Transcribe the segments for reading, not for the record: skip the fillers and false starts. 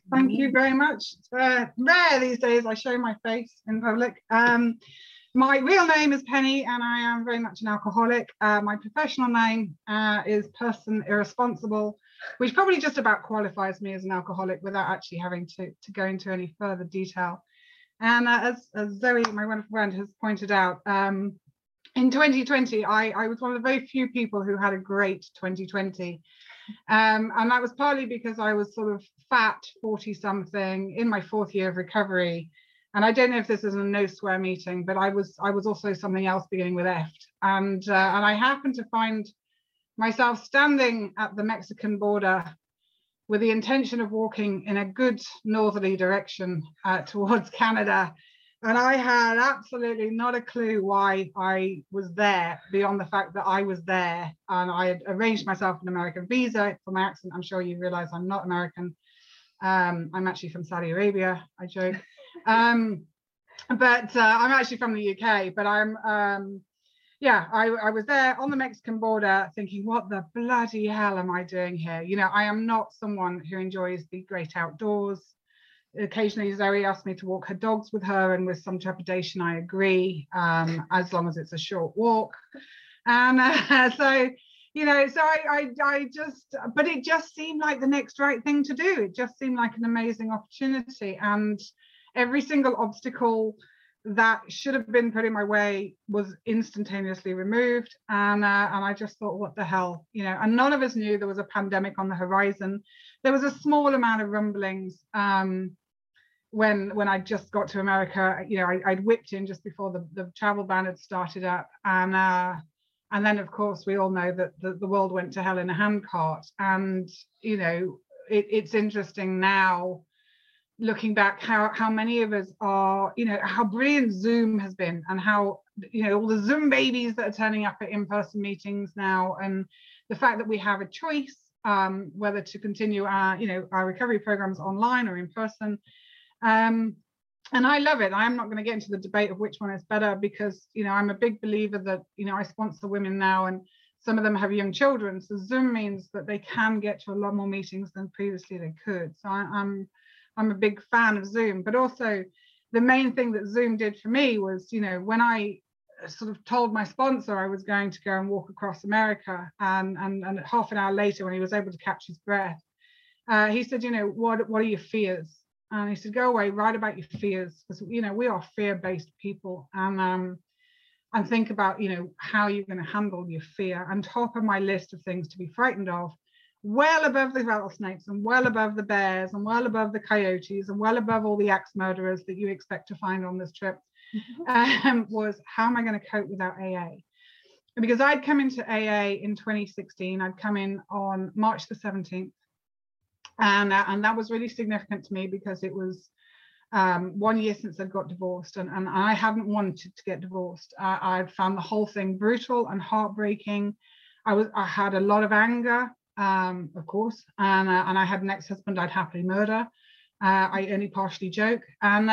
Thank you very much. It's rare these days I show my face in public. My real name is Penny, and I am very much an alcoholic. My professional name is Person Irresponsible, which probably just about qualifies me as an alcoholic without actually having to go into any further detail. And as Zoe, my wonderful friend, has pointed out, in 2020, I was one of the very few people who had a great 2020. And that was partly because I was sort of fat, 40-something, in my fourth year of recovery. And I don't know if this is a no swear meeting, but I was also something else beginning with F. And I happened to find myself standing at the Mexican border with the intention of walking in a good northerly direction towards Canada. And I had absolutely not a clue why I was there, beyond the fact that I was there. And I had arranged myself an American visa. For my accent, I'm sure you realize I'm not American. I'm actually from Saudi Arabia, I joke. But I'm actually from the UK, but I was there on the Mexican border thinking, what the bloody hell am I doing here? You know, I am not someone who enjoys the great outdoors. Occasionally Zoe asked me to walk her dogs with her, and with some trepidation I agree, as long as it's a short walk. And so I just, but it just seemed like the next right thing to do. It just seemed like an amazing opportunity, and every single obstacle that should have been put in my way was instantaneously removed. And I just thought, what the hell, you know? And none of us knew there was a pandemic on the horizon. There was a small amount of rumblings when I just got to America. You know, I'd whipped in just before the travel ban had started up, and then of course we all know that the world went to hell in a handcart. And you know, it's interesting now, looking back, how many of us are, you know, how brilliant Zoom has been, and how, you know, all the Zoom babies that are turning up at in-person meetings now, and the fact that we have a choice whether to continue our recovery programs online or in person. And I love it. I'm not going to get into the debate of which one is better, because, you know, I'm a big believer that, you know, I sponsor women now, and some of them have young children. So Zoom means that they can get to a lot more meetings than previously they could. So I'm a big fan of Zoom. But also the main thing that Zoom did for me was, you know, when I sort of told my sponsor I was going to go and walk across America, and half an hour later, when he was able to catch his breath, he said, you know, what are your fears? And he said, go away, write about your fears, because, you know, we are fear-based people, and think about, you know, how you're going to handle your fear. And top of my list of things to be frightened of, well above the rattlesnakes, and well above the bears, and well above the coyotes, and well above all the axe murderers that you expect to find on this trip, was, how am I going to cope without AA? Because I'd come into AA in 2016. I'd come in on March the 17th. And that was really significant to me, because it was 1 year since I'd got divorced, and I hadn't wanted to get divorced. I'd found the whole thing brutal and heartbreaking. I had a lot of anger, of course, and I had an ex-husband I'd happily murder. I only partially joke, and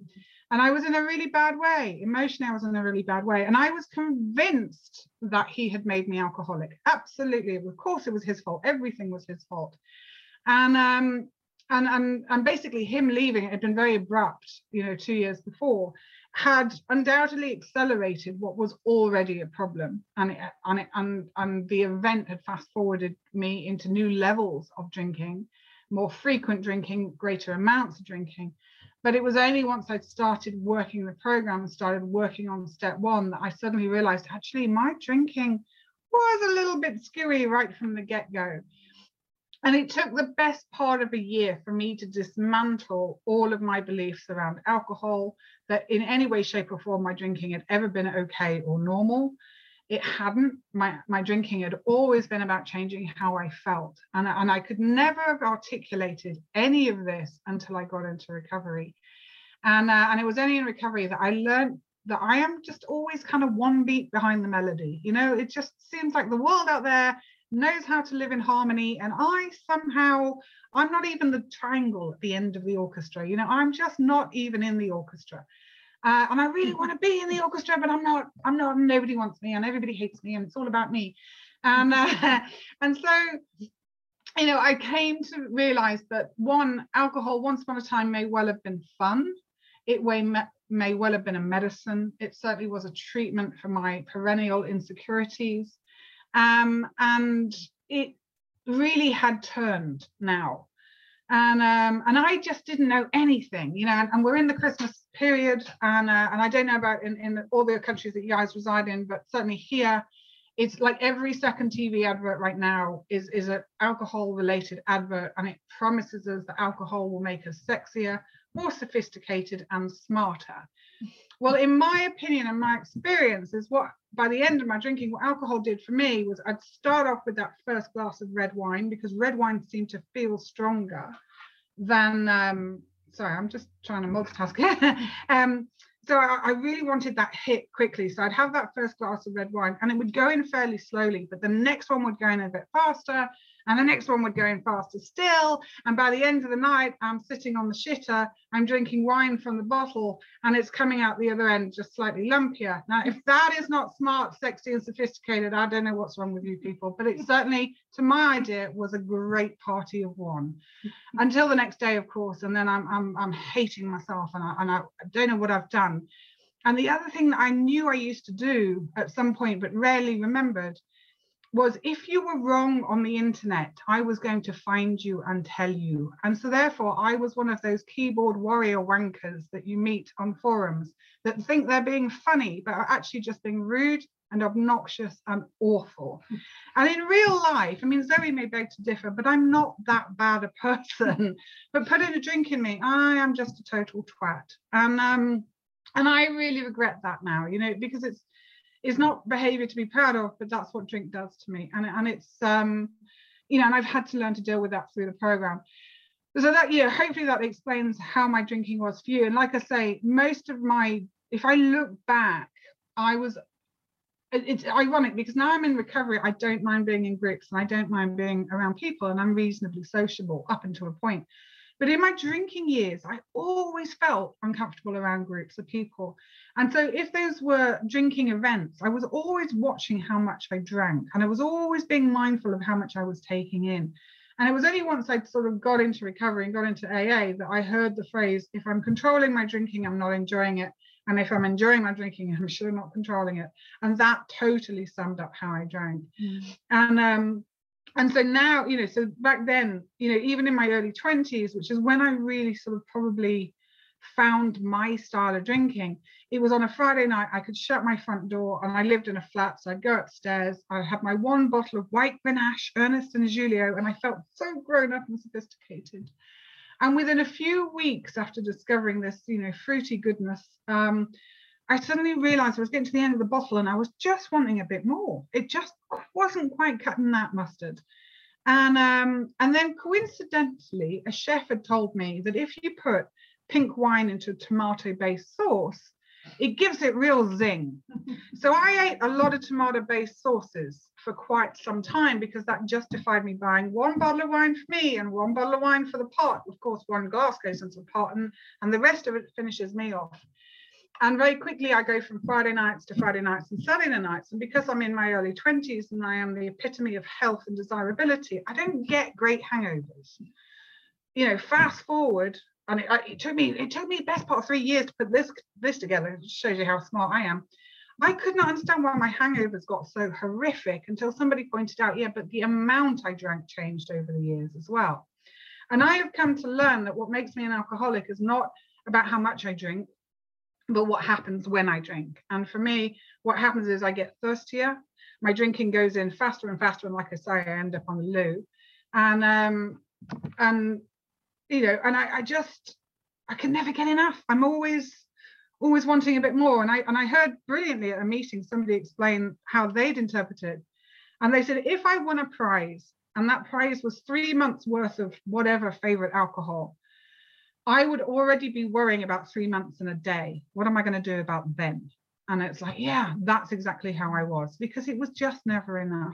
I was in a really bad way. Emotionally, I was in a really bad way, and I was convinced that he had made me alcoholic. Absolutely, of course, it was his fault. Everything was his fault. And basically him leaving, it had been very abrupt, you know, 2 years before, had undoubtedly accelerated what was already a problem, and the event had fast forwarded me into new levels of drinking, more frequent drinking, greater amounts of drinking. But it was only once I'd started working the program and started working on step one that I suddenly realized, actually, my drinking was a little bit skewy right from the get-go. And it took the best part of a year for me to dismantle all of my beliefs around alcohol, that in any way, shape, or form my drinking had ever been okay or normal. It hadn't. My drinking had always been about changing how I felt. And I could never have articulated any of this until I got into recovery. And it was only in recovery that I learned that I am just always kind of one beat behind the melody. You know, it just seems like the world out there knows how to live in harmony, and I'm not even the triangle at the end of the orchestra. You know, I'm just not even in the orchestra, and I really want to be in the orchestra, but I'm not, and nobody wants me, and everybody hates me, and it's all about me. And so you know, I came to realize that alcohol once upon a time may well have been fun. It may well have been a medicine. It certainly was a treatment for my perennial insecurities. And it really had turned now. And I just didn't know anything, you know, and we're in the Christmas period, and I don't know about in all the countries that you guys reside in, but certainly here, it's like every second TV advert right now is an alcohol related advert, and it promises us that alcohol will make us sexier, more sophisticated, and smarter. Well, in my opinion and my experience is what, by the end of my drinking, what alcohol did for me was I'd start off with that first glass of red wine, because red wine seemed to feel stronger than, sorry, I'm just trying to multitask here. So I really wanted that hit quickly. So I'd have that first glass of red wine and it would go in fairly slowly, but the next one would go in a bit faster, and the next one would go in faster still. And by the end of the night, I'm sitting on the shitter, I'm drinking wine from the bottle, and it's coming out the other end just slightly lumpier. Now, if that is not smart, sexy, and sophisticated, I don't know what's wrong with you people, but it certainly, to my idea, was a great party of one. Until the next day, of course, and then I'm hating myself, and I don't know what I've done. And the other thing that I knew I used to do at some point, but rarely remembered, was if you were wrong on the internet, I was going to find you and tell you. And so therefore, I was one of those keyboard warrior wankers that you meet on forums that think they're being funny, but are actually just being rude and obnoxious and awful. And in real life, I mean, Zoe may beg to differ, but I'm not that bad a person. But put in a drink in me, I am just a total twat. And I really regret that now, you know, because it's not behavior to be proud of, but that's what drink does to me. And it's, you know, and I've had to learn to deal with that through the program. So that, yeah, hopefully that explains how my drinking was for you. And like I say, most of my, if I look back, it's ironic because now I'm in recovery, I don't mind being in groups and I don't mind being around people, and I'm reasonably sociable up until a point. But in my drinking years, I always felt uncomfortable around groups of people. And so if those were drinking events, I was always watching how much I drank, and I was always being mindful of how much I was taking in. And it was only once I'd sort of got into recovery and got into AA that I heard the phrase, if I'm controlling my drinking, I'm not enjoying it. And if I'm enjoying my drinking, I'm sure not controlling it. And that totally summed up how I drank. And so now, you know, so back then, you know, even in my early 20s, which is when I really sort of probably found my style of drinking, it was on a Friday night, I could shut my front door, and I lived in a flat, so I'd go upstairs, I'd have my one bottle of white Grenache, Ernest and Julio, and I felt so grown up and sophisticated. And within a few weeks after discovering this, you know, fruity goodness, I suddenly realized I was getting to the end of the bottle and I was just wanting a bit more. It just wasn't quite cutting that mustard. And then coincidentally, a chef had told me that if you put pink wine into a tomato-based sauce, it gives it real zing. So I ate a lot of tomato-based sauces for quite some time because that justified me buying one bottle of wine for me and one bottle of wine for the pot. Of course, one glass goes into the pot, and the rest of it finishes me off. And very quickly, I go from Friday nights to Friday nights and Saturday nights. And because I'm in my early 20s and I am the epitome of health and desirability, I don't get great hangovers. You know, fast forward, and it took me the best part of 3 years to put this together. It shows you how smart I am. I could not understand why my hangovers got so horrific until somebody pointed out, yeah, but the amount I drank changed over the years as well. And I have come to learn that what makes me an alcoholic is not about how much I drink, but what happens when I drink. And for me, what happens is I get thirstier, my drinking goes in faster and faster, and like I say, I end up on the loo. And you know, and I can never get enough. I'm always wanting a bit more. And I heard brilliantly at a meeting somebody explain how they'd interpret it. And they said, if I won a prize, and that prize was 3 months worth of whatever favorite alcohol, I would already be worrying about 3 months and a day. What am I going to do about them? And it's like, yeah, that's exactly how I was, because it was just never enough.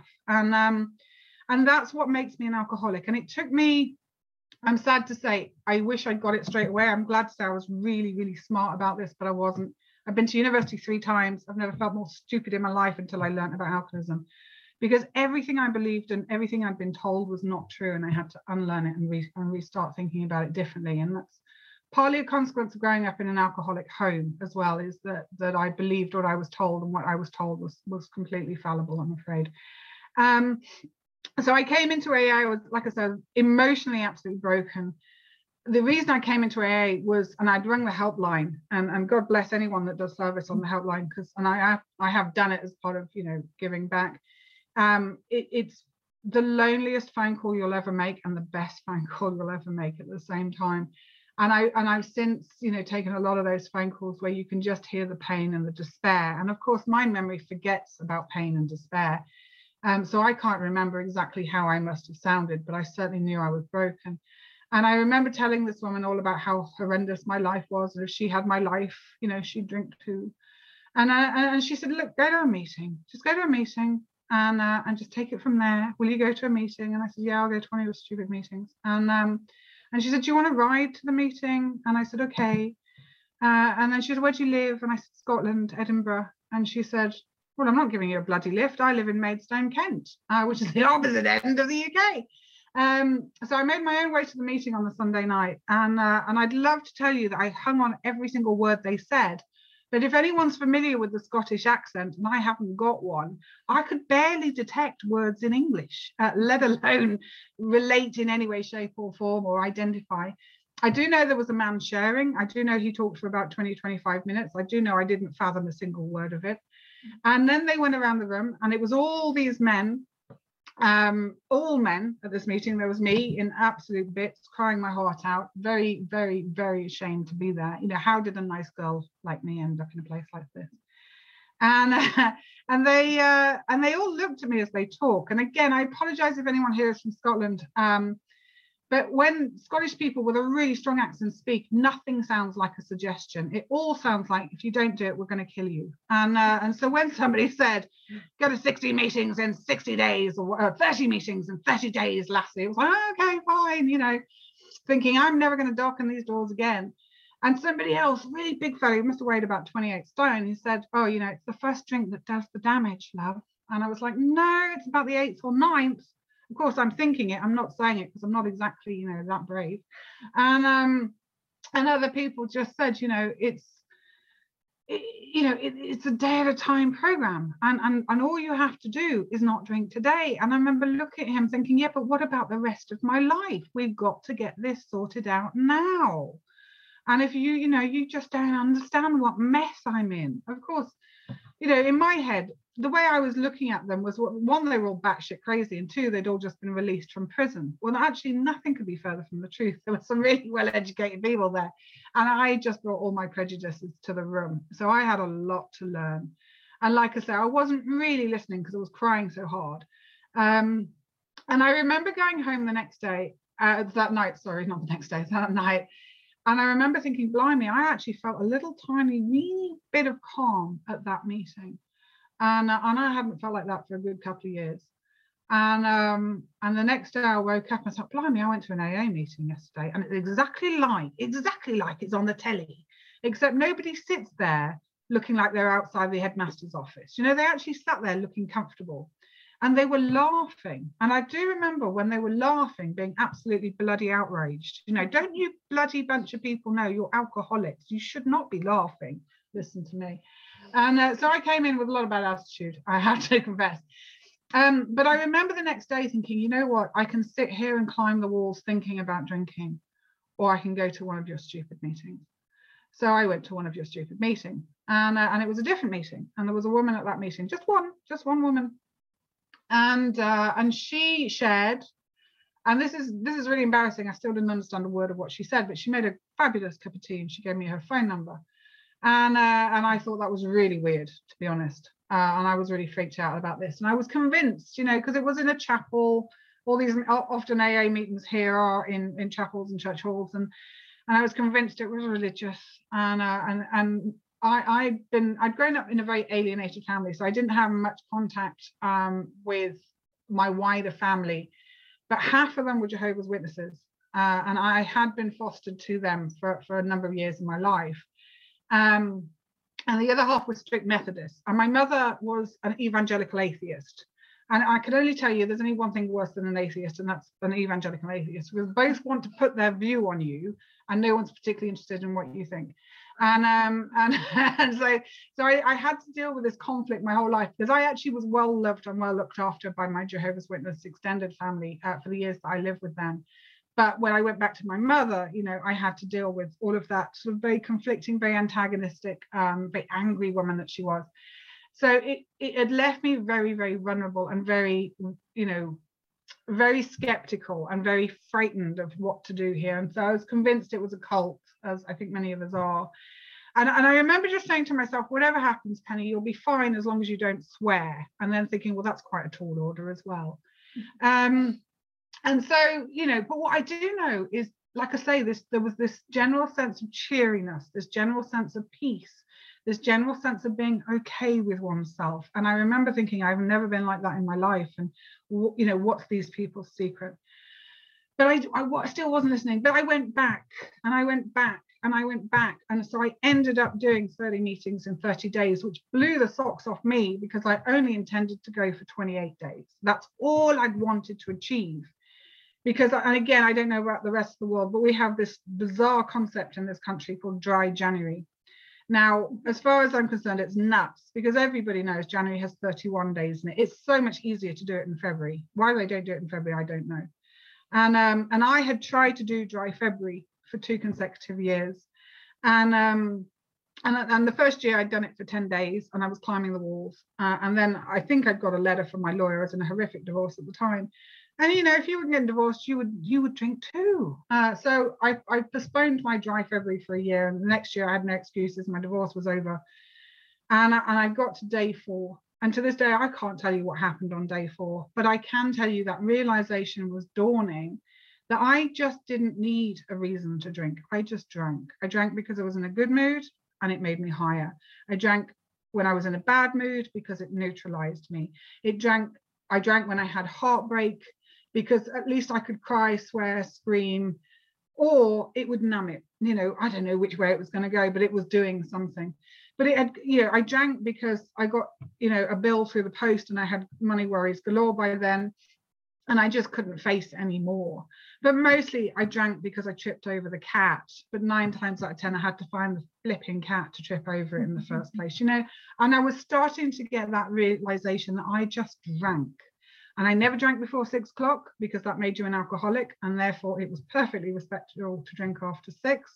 And that's what makes me an alcoholic. And it took me, I'm sad to say, I wish I'd got it straight away. I'm glad to say I was really, really smart about this, but I wasn't. I've been to university 3 times. I've never felt more stupid in my life until I learned about alcoholism. because everything I believed and everything I'd been told was not true, and I had to unlearn it and restart thinking about it differently. And that's partly a consequence of growing up in an alcoholic home as well, is that I believed what I was told, and what I was told was completely fallible, I'm afraid. So I came into AA, I was, like I said, emotionally absolutely broken. The reason I came into AA was, and I'd rung the helpline, and God bless anyone that does service on the helpline, because, and I have done it as part of, you know, giving back. It's the loneliest phone call you'll ever make, and the best phone call you'll ever make at the same time. And I've since, you know, taken a lot of those phone calls where you can just hear the pain and the despair. And of course, my memory forgets about pain and despair. So I can't remember exactly how I must have sounded, but I certainly knew I was broken. And I remember telling this woman all about how horrendous my life was, and if she had my life, you know, she'd drink too. And she said, look, go to a meeting, just go to a meeting, and just take it from there. Will you go to a meeting? And I said, yeah, I'll go to one of your stupid meetings. And she said, do you want to ride to the meeting? And I said, okay. And then she said, where do you live? And I said, Scotland, Edinburgh. And she said, well, I'm not giving you a bloody lift. I live in Maidstone, Kent, which is the opposite end of the UK. So I made my own way to the meeting on the Sunday night, and I'd love to tell you that I hung on every single word they said. But if anyone's familiar with the Scottish accent, and I haven't got one, I could barely detect words in English, let alone relate in any way, shape or form, or identify. I do know there was a man sharing. I do know he talked for about 20, 25 minutes. I do know I didn't fathom a single word of it. And then they went around the room, and it was all these men, all men at this meeting. There was me in absolute bits, crying my heart out, very, very, very ashamed to be there. You know, how did a nice girl like me end up in a place like this? And they all looked at me as they talk. And again, I apologize if anyone here is from Scotland. But when Scottish people with a really strong accent speak, nothing sounds like a suggestion. It all sounds like, if you don't do it, we're going to kill you. And so when somebody said, go to 60 meetings in 60 days, or 30 meetings in 30 days, lassie, it was like, oh, okay, fine, you know, thinking I'm never going to darken these doors again. And somebody else, really big fellow, he must have weighed about 28 stone, he said, oh, you know, it's the first drink that does the damage, love. And I was like, no, it's about the 8th or 9th. Of course, I'm thinking it. I'm not saying it because I'm not exactly, you know, that brave. And other people just said, you know, it's a day at a time program, and all you have to do is not drink today. And I remember looking at him thinking, yeah, but what about the rest of my life? We've got to get this sorted out now. And if you just don't understand what mess I'm in. Of course, you know, in my head, the way I was looking at them was, one, they were all batshit crazy, and two, they'd all just been released from prison. Well, actually, nothing could be further from the truth. There were some really well-educated people there, and I just brought all my prejudices to the room. So I had a lot to learn. And like I said, I wasn't really listening because I was crying so hard. And I remember going home the next day, that night, and I remember thinking, blimey, I actually felt a little tiny, wee bit of calm at that meeting. And I hadn't felt like that for a good couple of years. And the next day I woke up and I thought, blimey, I went to an AA meeting yesterday, and it's exactly like it's on the telly, except nobody sits there looking like they're outside the headmaster's office. You know, they actually sat there looking comfortable, and they were laughing. And I do remember when they were laughing, being absolutely bloody outraged. You know, don't you bloody bunch of people know you're alcoholics? You should not be laughing. Listen to me. And so I came in with a lot of bad attitude, I have to confess. But I remember the next day thinking, you know what, I can sit here and climb the walls thinking about drinking, or I can go to one of your stupid meetings. So I went to one of your stupid meetings, and it was a different meeting, and there was a woman at that meeting, just one woman, and she shared, and this is really embarrassing, I still didn't understand a word of what she said, but she made a fabulous cup of tea and she gave me her phone number. And I thought that was really weird, to be honest. And I was really freaked out about this. And I was convinced, you know, because it was in a chapel. All these often AA meetings here are in chapels and church halls, and I was convinced it was religious. And I'd grown up in a very alienated family, so I didn't have much contact with my wider family. But half of them were Jehovah's Witnesses, and I had been fostered to them for a number of years in my life. And the other half was strict Methodist, and my mother was an evangelical atheist. And I can only tell you there's only one thing worse than an atheist, and that's an evangelical atheist, because both want to put their view on you and no one's particularly interested in what you think. And so I had to deal with this conflict my whole life, because I actually was well loved and well looked after by my Jehovah's Witness extended family for the years that I lived with them. But when I went back to my mother, you know, I had to deal with all of that sort of very conflicting, very antagonistic, very angry woman that she was. So it had left me very, very vulnerable and very, you know, very skeptical and very frightened of what to do here. And so I was convinced it was a cult, as I think many of us are. And I remember just saying to myself, whatever happens, Penny, you'll be fine as long as you don't swear. And then thinking, well, that's quite a tall order as well. And so, you know, but what I do know is, like I say, there was this general sense of cheeriness, this general sense of peace, this general sense of being okay with oneself. And I remember thinking, I've never been like that in my life. And, you know, what's these people's secret? But I still wasn't listening. But I went back and I went back and I went back. And so I ended up doing 30 meetings in 30 days, which blew the socks off me, because I only intended to go for 28 days. That's all I'd wanted to achieve. Because, and again, I don't know about the rest of the world, but we have this bizarre concept in this country called dry January. Now, as far as I'm concerned, it's nuts, because everybody knows January has 31 days in it. It's so much easier to do it in February. Why they don't do it in February, I don't know. And I had tried to do dry February for 2 consecutive years. And the first year I'd done it for 10 days and I was climbing the walls. And then I think I'd got a letter from my lawyer. I was in a horrific divorce at the time. And, you know, if you were getting divorced, you would drink too. So I postponed my dry February for a year. And the next year I had no excuses. My divorce was over. And I got to day 4. And to this day, I can't tell you what happened on day 4. But I can tell you that realization was dawning, that I just didn't need a reason to drink. I just drank. I drank because I was in a good mood and it made me higher. I drank when I was in a bad mood because it neutralized me. I drank when I had heartbreak, because at least I could cry, swear, scream, or it would numb it. You know, I don't know which way it was going to go, but it was doing something. But it had, you know, I drank because I got, you know, a bill through the post and I had money worries galore by then, and I just couldn't face it anymore. But mostly I drank because I tripped over the cat, but 9 times out of 10 I had to find the flipping cat to trip over it in the first place, you know. And I was starting to get that realization that I just drank. And I never drank before 6 o'clock, because that made you an alcoholic, and therefore it was perfectly respectable to drink after 6.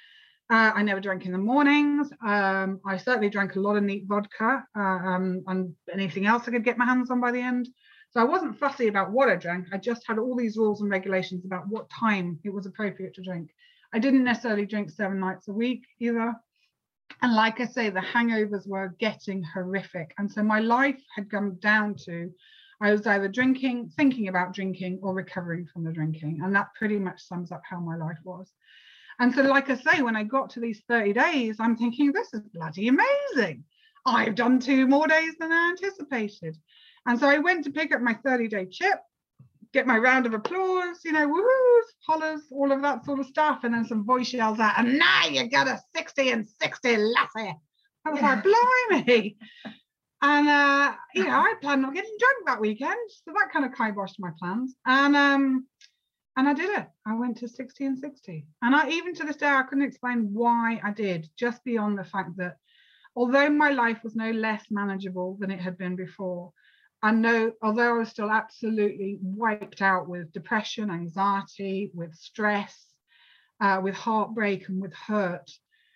I never drank in the mornings. I certainly drank a lot of neat vodka and anything else I could get my hands on by the end. So I wasn't fussy about what I drank. I just had all these rules and regulations about what time it was appropriate to drink. I didn't necessarily drink 7 nights a week either. And like I say, the hangovers were getting horrific. And so my life had come down to, I was either drinking, thinking about drinking, or recovering from the drinking. And that pretty much sums up how my life was. And so, like I say, when I got to these 30 days, I'm thinking, this is bloody amazing. I've done 2 more days than I anticipated. And so I went to pick up my 30-day chip, get my round of applause, you know, woo, hollers, all of that sort of stuff. And then some voice yells out, and now you got a 60 and 60 lassie. I was like, blimey. And, you know, I planned on getting drunk that weekend. So that kind of kiboshed my plans. And I did it. I went to 60 and 60. And even to this day, I couldn't explain why I did, just beyond the fact that although my life was no less manageable than it had been before, and although I was still absolutely wiped out with depression, anxiety, with stress, with heartbreak and with hurt,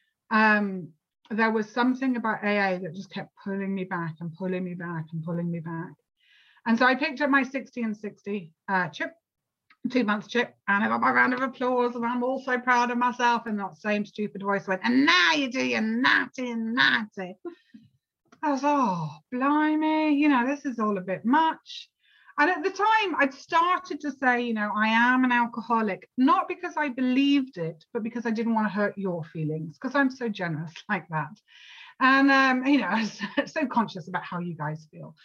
there was something about AA that just kept pulling me back and pulling me back and pulling me back. And so I picked up my 60 and 60 chip, 2 months chip, and I got my round of applause, and I'm all so proud of myself. And that same stupid voice went, and now you do your 90 and 90. I was, oh, blimey, you know, this is all a bit much. And at the time, I'd started to say, you know, I am an alcoholic, not because I believed it, but because I didn't want to hurt your feelings, because I'm so generous like that. And, you know, I was so conscious about how you guys feel.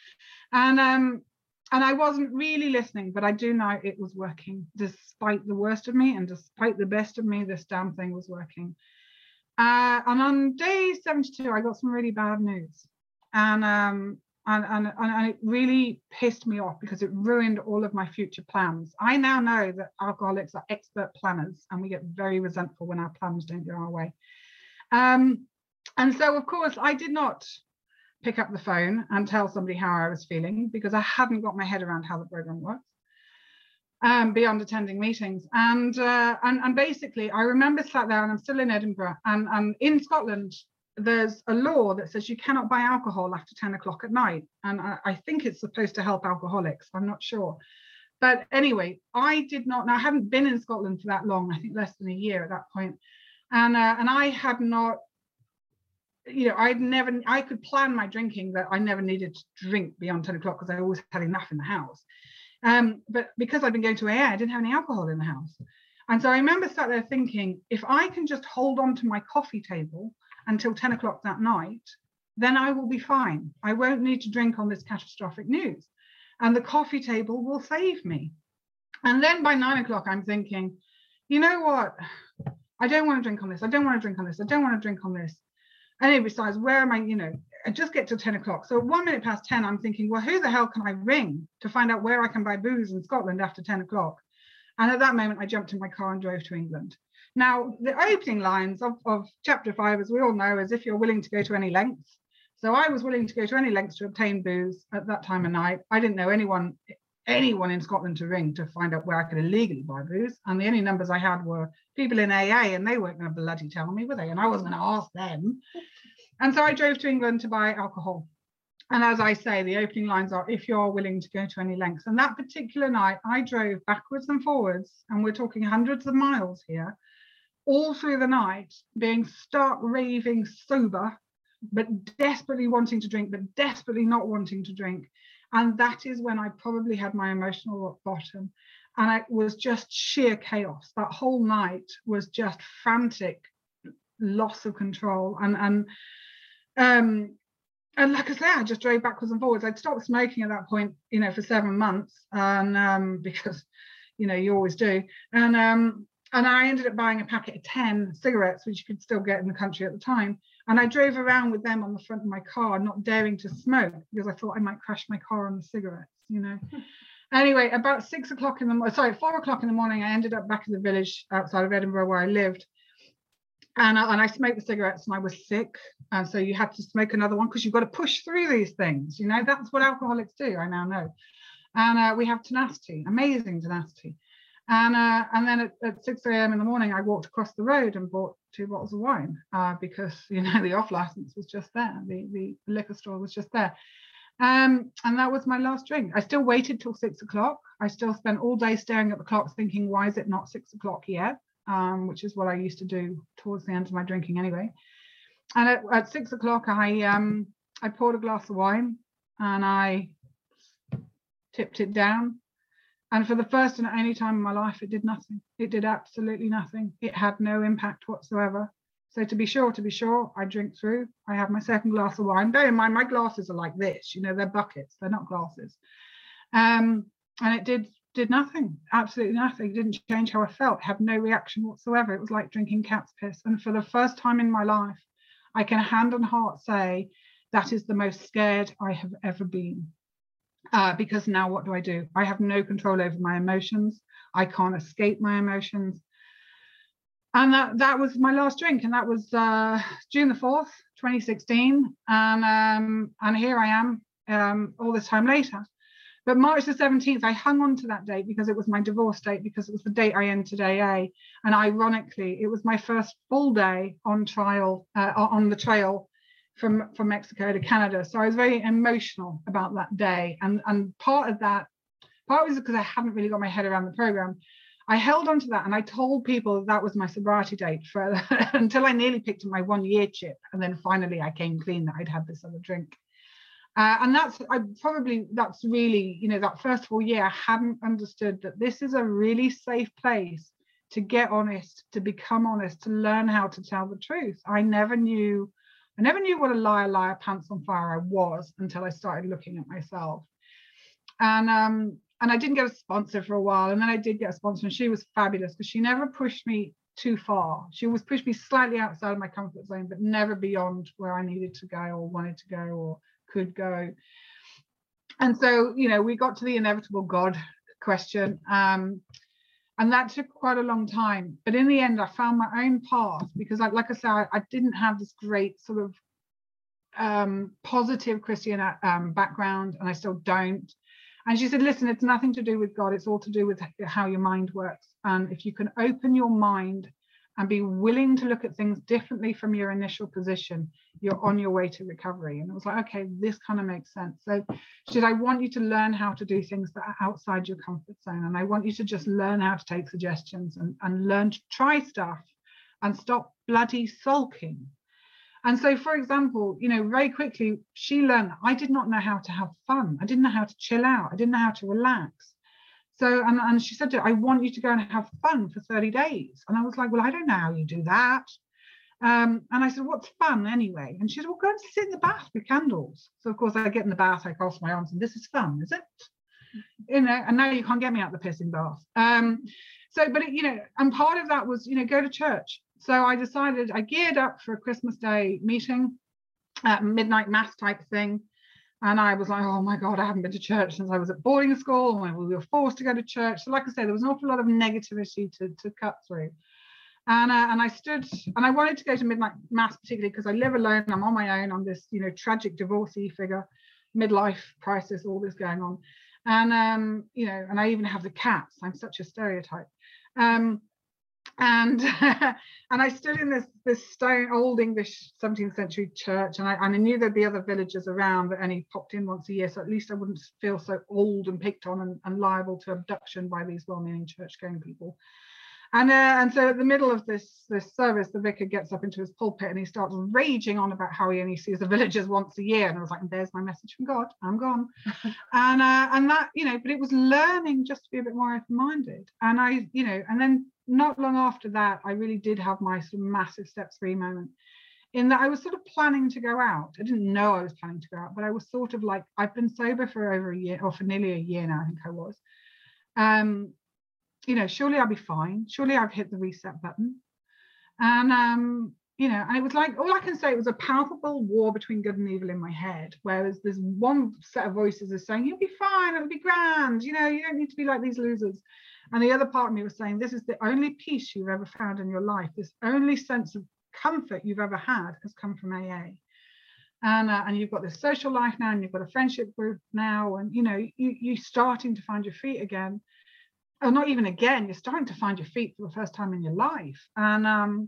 And I wasn't really listening, but I do know it was working. Despite the worst of me and despite the best of me, this damn thing was working. And on day 72, I got some really bad news. And And it really pissed me off because it ruined all of my future plans. I now know that alcoholics are expert planners, and we get very resentful when our plans don't go our way. And so, of course, I did not pick up the phone and tell somebody how I was feeling, because I hadn't got my head around how the program works, beyond attending meetings. And basically, I remember sat there, and I'm still in Edinburgh, and in Scotland, there's a law that says you cannot buy alcohol after 10 o'clock at night. And I think it's supposed to help alcoholics. I'm not sure. But anyway, I did not, I hadn't been in Scotland for that long, I think less than a year at that point. And I had not, I could plan my drinking that I never needed to drink beyond 10 o'clock because I always had enough in the house. But because I'd been going to AA, I didn't have any alcohol in the house. And so I remember sat there thinking, if I can just hold on to my coffee table until 10 o'clock that night, then I will be fine. I won't need to drink on this catastrophic news. And the coffee table will save me. And then by 9 o'clock, I'm thinking, you know what? I don't want to drink on this. I don't want to drink on this. I don't want to drink on this. And besides, where am I, I just get to 10 o'clock. So 1 minute past 10, I'm thinking, well, who the hell can I ring to find out where I can buy booze in Scotland after 10 o'clock? And at that moment, I jumped in my car and drove to England. Now, the opening lines of chapter 5, as we all know, is if you're willing to go to any lengths. So I was willing to go to any lengths to obtain booze at that time of night. I didn't know anyone in Scotland to ring to find out where I could illegally buy booze. And the only numbers I had were people in AA, and they weren't going to bloody tell me, were they? And I wasn't going to ask them. And so I drove to England to buy alcohol. And as I say, the opening lines are, if you're willing to go to any lengths. And that particular night, I drove backwards and forwards, and we're talking hundreds of miles here, all through the night, being stark raving sober, but desperately wanting to drink, but desperately not wanting to drink. And that is when I probably had my emotional rock bottom. And it was just sheer chaos. That whole night was just frantic loss of control. And like I say, I just drove backwards and forwards. I'd stopped smoking at that point, for 7 months, and because, you always do. And I ended up buying a packet of 10 cigarettes, which you could still get in the country at the time. And I drove around with them on the front of my car, not daring to smoke because I thought I might crash my car on the cigarettes, Anyway, about 4 o'clock in the morning, I ended up back in the village outside of Edinburgh where I lived. And I smoked the cigarettes, and I was sick. And so you had to smoke another one because you've got to push through these things. That's what alcoholics do, I now know. And we have tenacity, amazing tenacity. And then at 6 a.m. in the morning, I walked across the road and bought 2 bottles of wine because, the off license was just there. The liquor store was just there. And that was my last drink. I still waited till 6 o'clock. I still spent all day staring at the clock thinking, why is it not 6 o'clock yet? Which is what I used to do towards the end of my drinking anyway. And at 6 o'clock, I poured a glass of wine and I tipped it down. And for the first and only time in my life, it did nothing. It did absolutely nothing. It had no impact whatsoever. So to be sure, I drink through. I have my second glass of wine. Bear in mind, my glasses are like this, they're buckets. They're not glasses. And it did nothing, absolutely nothing. It didn't change how I felt. I had no reaction whatsoever. It was like drinking cat's piss. And for the first time in my life, I can hand on heart say that is the most scared I have ever been. Because now what do? I have no control over my emotions. I can't escape my emotions. And that was my last drink, and that was June the 4th, 2016. And here I am all this time later. But March the 17th, I hung on to that date because it was my divorce date, because it was the date I entered AA. And ironically, it was my first full day on trial, on the trail from Mexico to Canada. So I was very emotional about that day. And part was because I hadn't really got my head around the program. I held on to that, and I told people that was my sobriety date for until I nearly picked up my 1-year chip. And then finally I came clean that I'd had this other drink. And that's really, that first full year, I hadn't understood that this is a really safe place to get honest, to become honest, to learn how to tell the truth. I never knew what a liar, pants on fire I was until I started looking at myself. And I didn't get a sponsor for a while, and then I did get a sponsor, and she was fabulous because she never pushed me too far. She always pushed me slightly outside of my comfort zone, but never beyond where I needed to go or wanted to go or could go. And so, we got to the inevitable God question. And that took quite a long time. But in the end, I found my own path because, like I said, I didn't have this great sort of positive Christian background, and I still don't. And she said, listen, it's nothing to do with God. It's all to do with how your mind works. And if you can open your mind and be willing to look at things differently from your initial position, you're on your way to recovery. And it was like, okay, this kind of makes sense. So she said, I want you to learn how to do things that are outside your comfort zone. And I want you to just learn how to take suggestions and learn to try stuff and stop bloody sulking. And so, for example, very quickly, she learned I did not know how to have fun. I didn't know how to chill out. I didn't know how to relax. So, and she said to her, I want you to go and have fun for 30 days. And I was like, well, I don't know how you do that. And I said, what's fun anyway? And she said, well, go and sit in the bath with candles. So, of course, I get in the bath, I cross my arms, and this is fun, is it? And now you can't get me out of the pissing bath. But and part of that was, go to church. So I decided, I geared up for a Christmas Day meeting, midnight mass type thing. And I was like, oh my God, I haven't been to church since I was at boarding school. And we were forced to go to church. So like I say, there was an awful lot of negativity to cut through. And I stood, and I wanted to go to midnight mass particularly because I live alone. I'm on my own. I'm this, tragic divorcee figure, midlife crisis, all this going on. And, and I even have the cats. I'm such a stereotype. And I stood in this stone, old English 17th century church, and I knew there'd be other villagers around that only popped in once a year, so at least I wouldn't feel so old and picked on and liable to abduction by these well-meaning church-going people. And so at the middle of this service, the vicar gets up into his pulpit and he starts raging on about how he only sees the villagers once a year. And I was like, there's my message from God, I'm gone. and that, but it was learning just to be a bit more open-minded. And and then not long after that, I really did have my sort of massive step 3 moment, in that I was sort of planning to go out. I didn't know I was planning to go out, but I was sort of like, I've been sober for over a year, or for nearly a year now, I think I was. Surely I'll be fine. Surely I've hit the reset button. And, and it was like, all I can say, it was a palpable war between good and evil in my head, whereas there's one set of voices is saying, you'll be fine, it'll be grand, you don't need to be like these losers. And the other part of me was saying, this is the only peace you've ever found in your life. This only sense of comfort you've ever had has come from AA. And you've got this social life now, and you've got a friendship group now, and, you're starting to find your feet again. Or not even again, you're starting to find your feet for the first time in your life. And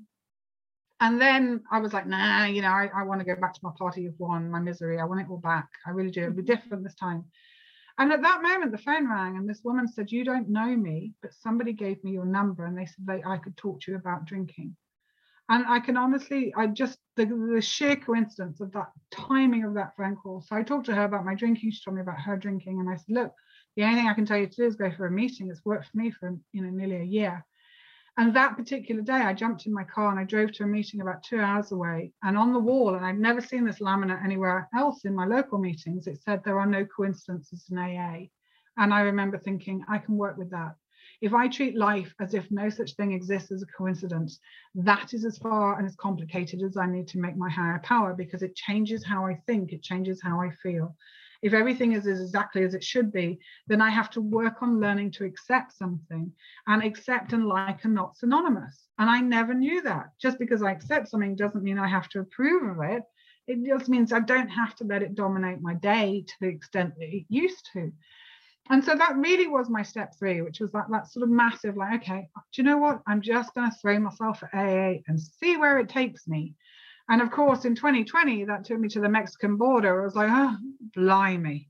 then I was like, nah, I want to go back to my party of one, my misery. I want it all back. I really do. It'll be different this time. And at that moment, the phone rang, and this woman said, you don't know me, but somebody gave me your number, and they said I could talk to you about drinking. And I can honestly, the sheer coincidence of that timing of that phone call. So I talked to her about my drinking. She told me about her drinking. And I said, look, the only thing I can tell you to do is go for a meeting. It's worked for me for, nearly a year. And that particular day, I jumped in my car and I drove to a meeting about 2 hours away. And on the wall, and I've never seen this laminate anywhere else in my local meetings, it said, there are no coincidences in AA. And I remember thinking, I can work with that. If I treat life as if no such thing exists as a coincidence, that is as far and as complicated as I need to make my higher power, because it changes how I think, it changes how I feel. If everything is exactly as it should be, then I have to work on learning to accept something, and accept and like are not synonymous. And I never knew that. Just because I accept something doesn't mean I have to approve of it. It just means I don't have to let it dominate my day to the extent that it used to. And so that really was my step 3, which was that sort of massive, like, okay, do you know what? I'm just going to throw myself at AA and see where it takes me. And of course, in 2020, that took me to the Mexican border. I was like, oh, blimey,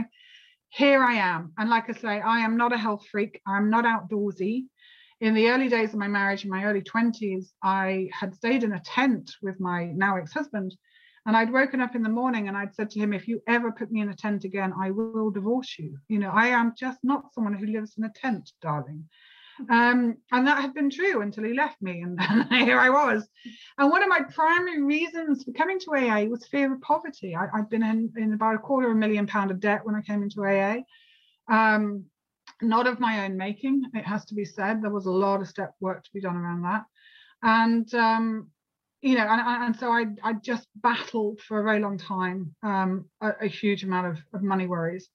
here I am. And like I say, I am not a health freak. I'm not outdoorsy. In the early days of my marriage, in my early 20s, I had stayed in a tent with my now ex-husband. And I'd woken up in the morning and I'd said to him, if you ever put me in a tent again, I will divorce you. I am just not someone who lives in a tent, darling. And that had been true until he left me, and here I was. And one of my primary reasons for coming to AA was fear of poverty. I'd been in about £250,000 of debt when I came into AA. Not of my own making, it has to be said. There was a lot of step work to be done around that. And and so I just battled for a very long time, a huge amount of money worries.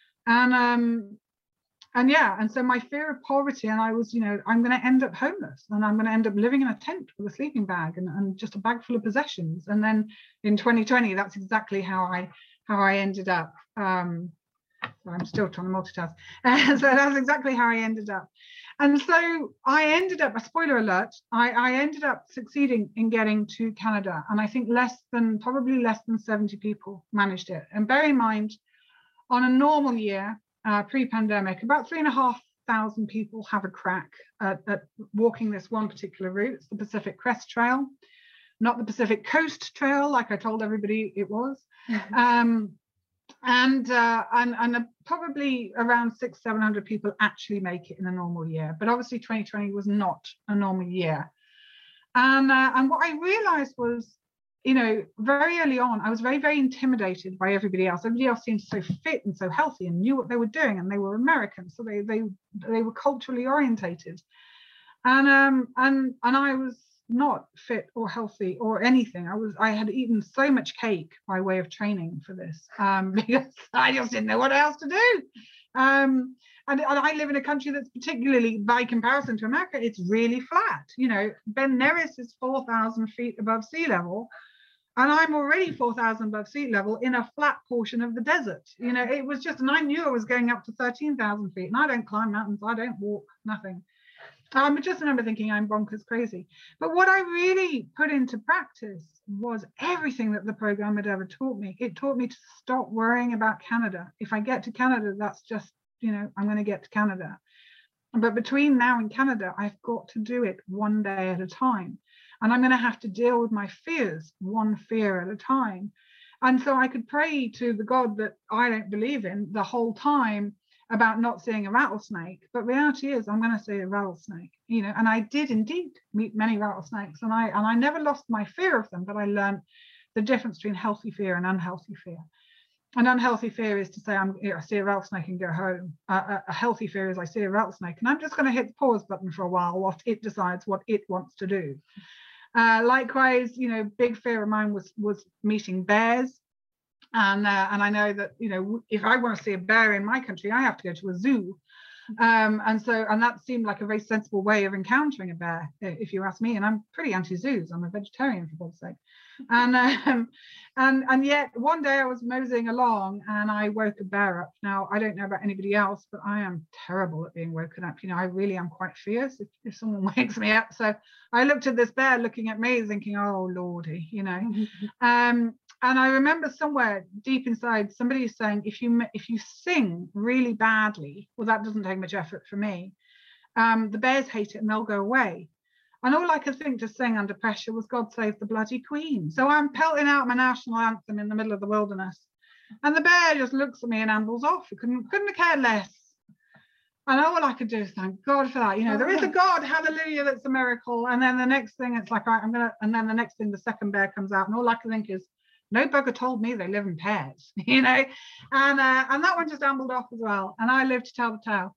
And so my fear of poverty, and I was, I'm going to end up homeless, and I'm going to end up living in a tent with a sleeping bag and just a bag full of possessions. And then in 2020, that's exactly how I ended up. So I'm still trying to multitask. So that's exactly how I ended up. And so I ended up, a spoiler alert, I ended up succeeding in getting to Canada. And I think probably less than 70 people managed it. And bear in mind, on a normal year, pre-pandemic, about 3,500 people have a crack at walking this one particular route. It's the Pacific Crest Trail, not the Pacific Coast Trail, like I told everybody it was. And probably around 600-700 people actually make it in a normal year. But obviously 2020 was not a normal year. And what I realized was, very early on, I was very, very intimidated by everybody else. Everybody else seemed so fit and so healthy and knew what they were doing, and they were American, so they were culturally orientated. And I was not fit or healthy or anything. I had eaten so much cake by way of training for this, because I just didn't know what else to do. And I live in a country that's, particularly by comparison to America, it's really flat. Ben Nevis is 4,000 feet above sea level, and I'm already 4,000 above sea level in a flat portion of the desert. It was just, and I knew I was going up to 13,000 feet, and I don't climb mountains, I don't walk, nothing. I just remember thinking I'm bonkers crazy. But what I really put into practice was everything that the program had ever taught me. It taught me to stop worrying about Canada. If I get to Canada, that's just, I'm going to get to Canada. But between now and Canada, I've got to do it one day at a time. And I'm going to have to deal with my fears, one fear at a time. And so I could pray to the God that I don't believe in the whole time about not seeing a rattlesnake. But reality is, I'm going to see a rattlesnake, and I did indeed meet many rattlesnakes. And I never lost my fear of them, but I learned the difference between healthy fear and unhealthy fear. An unhealthy fear is to say, I see a rattlesnake and go home. A healthy fear is I see a rattlesnake and I'm just going to hit the pause button for a while whilst it decides what it wants to do. Likewise, big fear of mine was meeting bears. And I know that, if I want to see a bear in my country, I have to go to a zoo. And that seemed like a very sensible way of encountering a bear, if you ask me. And I'm pretty anti-zoos. I'm a vegetarian, for God's sake. And yet one day I was moseying along and I woke a bear up. Now, I don't know about anybody else, but I am terrible at being woken up. I really am quite fierce if someone wakes me up. So I looked at this bear looking at me thinking, oh, Lordy, And I remember somewhere deep inside somebody saying, if you sing really badly, well, that doesn't take much effort for me. The bears hate it and they'll go away. And all I could think to sing under pressure was God Save the Bloody Queen. So I'm pelting out my national anthem in the middle of the wilderness. And the bear just looks at me and ambles off. He couldn't have cared less. And all I could do is thank God for that. There is a God, hallelujah, that's a miracle. And then the next thing, it's like, right, and then the next thing, the second bear comes out. And all I can think is, no bugger told me they live in pairs, and that one just ambled off as well. And I lived to tell the tale.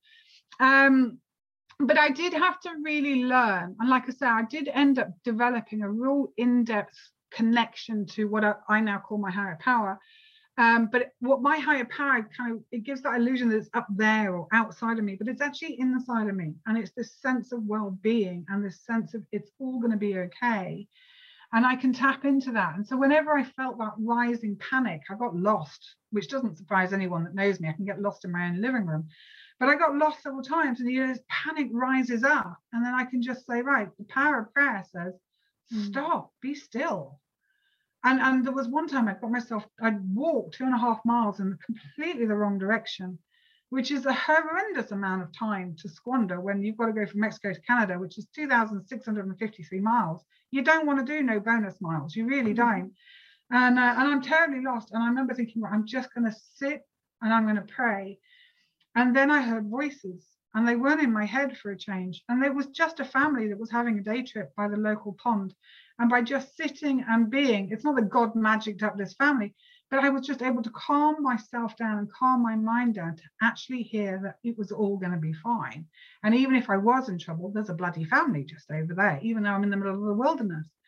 But I did have to really learn. And like I said, I did end up developing a real in-depth connection to what I now call my higher power. But what my higher power it gives that illusion that it's up there or outside of me, but it's actually inside of me. And it's this sense of well-being and this sense of it's all going to be okay. And I can tap into that. And so whenever I felt that rising panic, I got lost, which doesn't surprise anyone that knows me. I can get lost in my own living room. But I got lost several times, and this panic rises up. And then I can just say, right, the power of prayer says, stop, be still. And there was one time I'd walked 2.5 miles in completely the wrong direction, which is a horrendous amount of time to squander when you've got to go from Mexico to Canada, which is 2,653 miles. You don't want to do no bonus miles. You really don't. And I'm terribly lost. And I remember thinking, well, I'm just going to sit and I'm going to pray. And then I heard voices, and they weren't in my head for a change. And there was just a family that was having a day trip by the local pond. And by just sitting and being, it's not that God magicked up this family, but I was just able to calm myself down and calm my mind down to actually hear that it was all going to be fine. And even if I was in trouble, there's a bloody family just over there, even though I'm in the middle of the wilderness.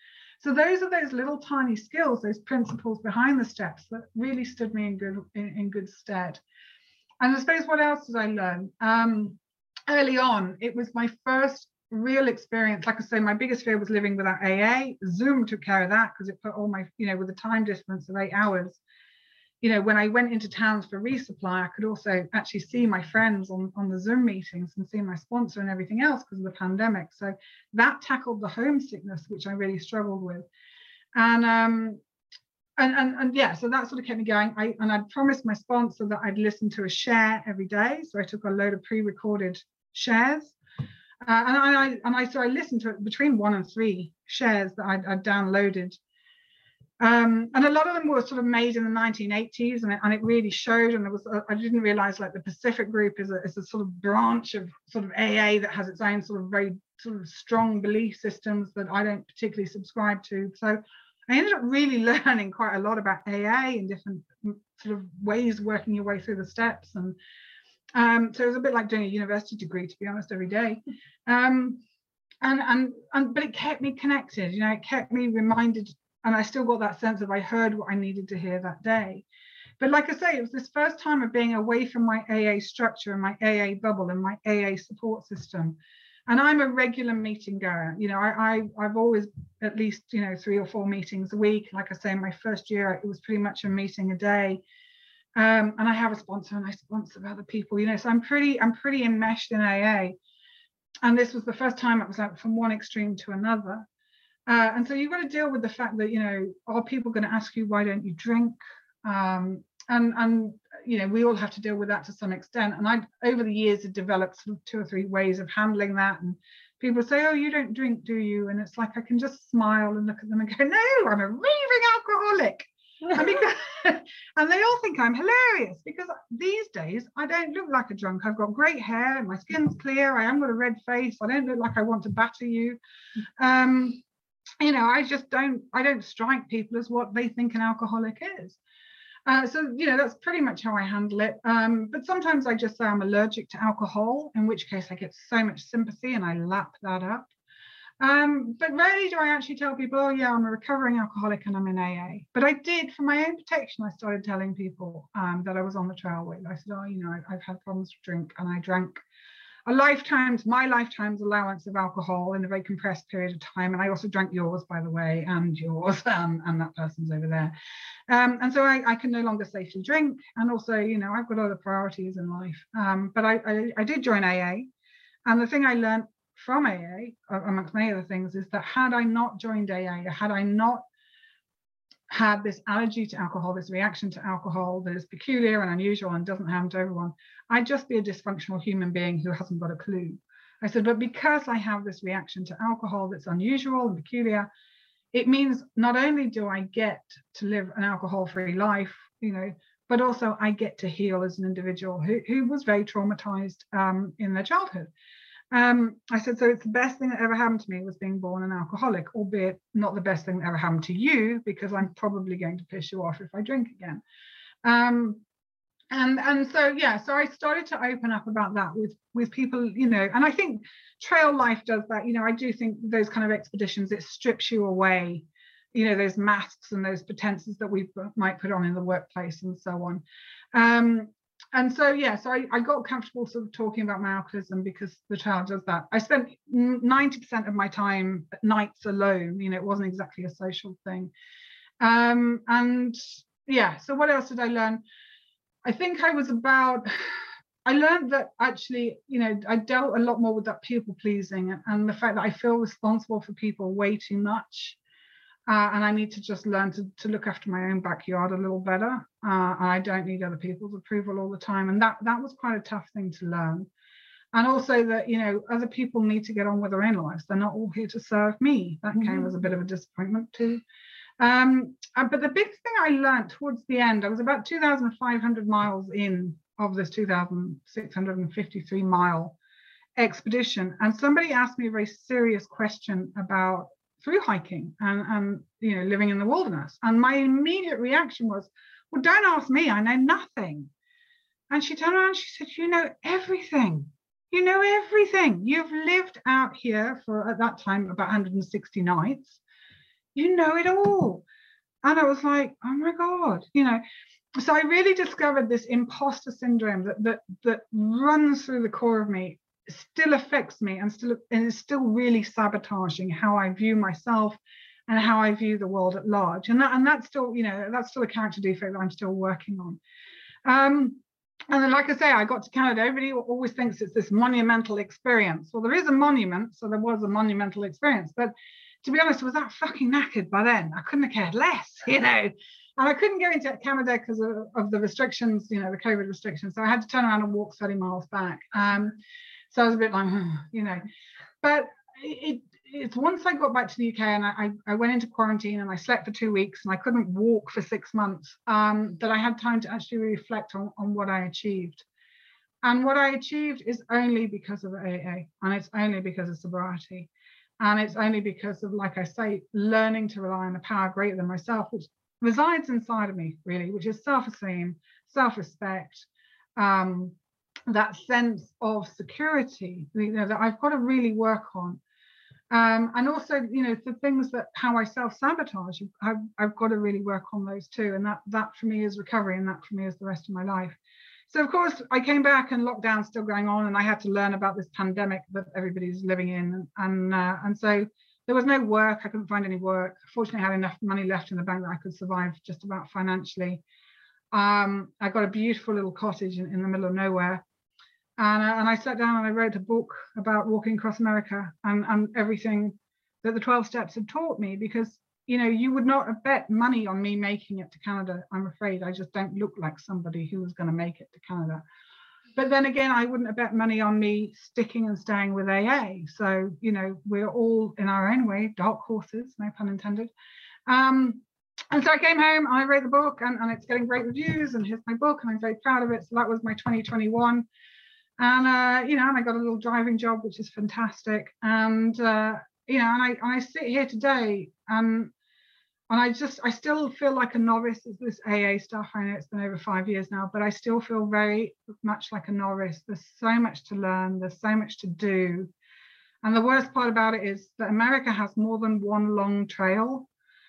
So those are those little tiny skills, those principles behind the steps that really stood me in good stead. And I suppose what else did I learn? Early on, it was my first real experience. Like I say, my biggest fear was living without AA. Zoom took care of that because it put all my, with a time difference of 8 hours. When I went into towns for resupply, I could also actually see my friends on the Zoom meetings and see my sponsor and everything else because of the pandemic. So that tackled the homesickness, which I really struggled with. And yeah, so that sort of kept me going. I'd promised my sponsor that I'd listen to a share every day. So I took a load of pre-recorded shares. And I listened to it between 1 and 3 shares that I'd downloaded. And a lot of them were sort of made in the 1980s, and it really showed. And I didn't realize, like, the Pacific Group is a sort of branch of sort of AA that has its own sort of very sort of strong belief systems that I don't particularly subscribe to. So I ended up really learning quite a lot about AA and different sort of ways of working your way through the steps. And so it was a bit like doing a university degree, to be honest, every day. But it kept me connected. It kept me reminded. And I still got that sense of I heard what I needed to hear that day. But like I say, it was this first time of being away from my AA structure and my AA bubble and my AA support system. And I'm a regular meeting goer. I've always at least, 3 or 4 meetings a week. Like I say, in my first year, it was pretty much a meeting a day. And I have a sponsor and I sponsor other people, so I'm pretty enmeshed in AA. And this was the first time it was like from one extreme to another. And so you've got to deal with the fact that, are people going to ask you, why don't you drink? And we all have to deal with that to some extent. And I, over the years, have developed sort of 2 or 3 ways of handling that. And people say, oh, you don't drink, do you? And it's like, I can just smile and look at them and go, no, I'm a raving alcoholic. And they all think I'm hilarious because these days I don't look like a drunk. I've got great hair, my skin's clear, I haven't got a red face, I don't look like I want to batter you. I don't strike people as what they think an alcoholic is. So that's pretty much how I handle it. But sometimes I just say I'm allergic to alcohol, in which case I get so much sympathy and I lap that up. But rarely do I actually tell people, oh yeah, I'm a recovering alcoholic and I'm in AA. But I did, for my own protection, I started telling people that I was on the trail with. I said, I've had problems with drink, and I drank my lifetime's allowance of alcohol in a very compressed period of time. And I also drank yours, by the way, and yours, and that person's over there. And so I can no longer safely drink. And also, I've got other priorities in life. But I did join AA. And the thing I learned from AA, amongst many other things, is that had I not joined AA, had I not had this allergy to alcohol, this reaction to alcohol that is peculiar and unusual and doesn't happen to everyone, I'd just be a dysfunctional human being who hasn't got a clue. I said, but because I have this reaction to alcohol that's unusual and peculiar, it means not only do I get to live an alcohol-free life, but also I get to heal as an individual who was very traumatized in their childhood. I said, so it's the best thing that ever happened to me was being born an alcoholic, albeit not the best thing that ever happened to you, because I'm probably going to piss you off if I drink again. And so I started to open up about that with people, and I think trail life does that. I do think those kind of expeditions, it strips you away, those masks and those pretenses that we might put on in the workplace and so on. And so I got comfortable sort of talking about my alcoholism because the trail does that. I spent 90% of my time at nights alone. It wasn't exactly a social thing. So what else did I learn? I think I learned that actually, I dealt a lot more with that people pleasing and the fact that I feel responsible for people way too much. And I need to just learn to look after my own backyard a little better. And I don't need other people's approval all the time. And that was quite a tough thing to learn. And also that, other people need to get on with their own lives. They're not all here to serve me. That came as a bit of a disappointment too. But the big thing I learned towards the end, I was about 2,500 miles in of this 2,653 mile expedition. And somebody asked me a very serious question about through hiking and living in the wilderness. And my immediate reaction was, well, don't ask me, I know nothing. And she turned around and she said, you know everything. You know everything. You've lived out here for, at that time, about 160 nights. you know it all. And I was like, oh my God, you know. So I really discovered this imposter syndrome that runs through the core of me, still affects me, and is still really sabotaging how I view myself and how I view the world at large. And that's still, you know, that's still a character defect that I'm still working on. And then, like I say, I got to Canada. Everybody always thinks it's this monumental experience. Well, there is a monument, so there was a monumental experience. But to be honest, I was that fucking knackered by then. I couldn't have cared less, you know. And I couldn't go into Canada because of the restrictions, you know, the COVID restrictions. So I had to turn around and walk 30 miles back. So I was a bit like, you know. But it's once I got back to the UK and I went into quarantine and I slept for 2 weeks and I couldn't walk for 6 months, that I had time to actually reflect on what I achieved. And what I achieved is only because of AA, and it's only because of sobriety. And it's only because of, like I say, learning to rely on a power greater than myself, which resides inside of me, really, which is self-esteem, self-respect, that sense of security, you know, that I've got to really work on. And also, you know, the things that how I self-sabotage, I've got to really work on those too. And that for me is recovery, and that for me is the rest of my life. So of course I came back and lockdown's still going on, and I had to learn about this pandemic that everybody's living in, and so there was no work. I couldn't find any work. Fortunately, I had enough money left in the bank that I could survive just about financially. I got a beautiful little cottage in the middle of nowhere. And I sat down and I wrote a book about walking across America and everything that the 12 steps had taught me, because, you know, you would not have bet money on me making it to Canada. I'm afraid I just don't look like somebody who was going to make it to Canada. But then again, I wouldn't have bet money on me sticking and staying with AA. So, you know, we're all in our own way, dark horses, no pun intended. And so I came home, I wrote the book, and it's getting great reviews, and here's my book, and I'm very proud of it. So that was my 2021. And you know, and I got a little driving job, which is fantastic. And you know, and I sit here today, and I still feel like a novice at this AA stuff. I know it's been over 5 years now, but I still feel very much like a novice. There's so much to learn, there's so much to do. And the worst part about it is that America has more than one long trail.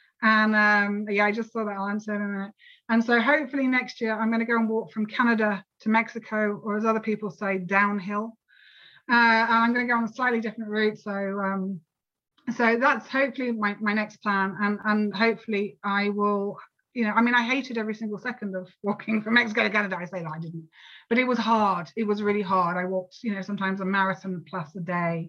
And yeah, I just saw that Alan said in it. And so hopefully next year I'm going to go and walk from Canada to Mexico, or as other people say, downhill. And I'm going to go on a slightly different route. So so that's hopefully my next plan. And hopefully I will, you know, I mean, I hated every single second of walking from Mexico to Canada. I say that I didn't, but it was hard. It was really hard. I walked, you know, sometimes a marathon plus a day.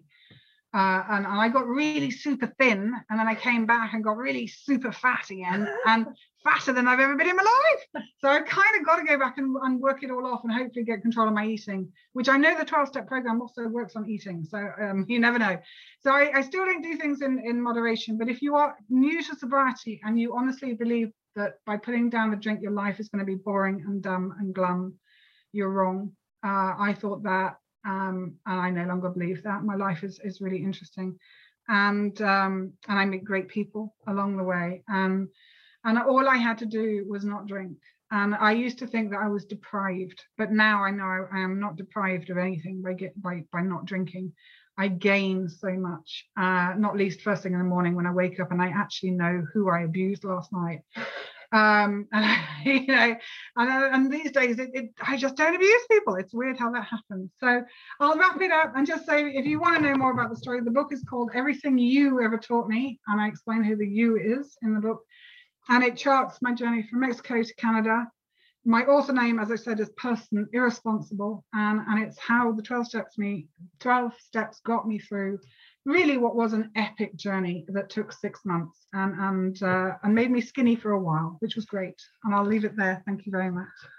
And I got really super thin, and then I came back and got really super fat again, and fatter than I've ever been in my life. So I kind of got to go back and work it all off, and hopefully get control of my eating, which I know the 12-step program also works on eating. So you never know. So I still don't do things in moderation. But if you are new to sobriety and you honestly believe that by putting down the drink, your life is going to be boring and dumb and glum, you're wrong. I thought that. And I no longer believe that. My life is really interesting, and I meet great people along the way. And all I had to do was not drink. And I used to think that I was deprived, but now I know I am not deprived of anything by not drinking. I gain so much, not least first thing in the morning when I wake up and I actually know who I abused last night. And you know, and these days I just don't abuse people. It's weird how that happens. So I'll wrap it up and just say, if you want to know more about the story, the book is called Everything You Ever Taught Me, and I explain who the you is in the book, and it charts my journey from Mexico to Canada. My author name, as I said, is Person Irresponsible, and it's how the 12 steps got me through really what was an epic journey that took 6 months and made me skinny for a while, which was great. And I'll leave it there. Thank you very much.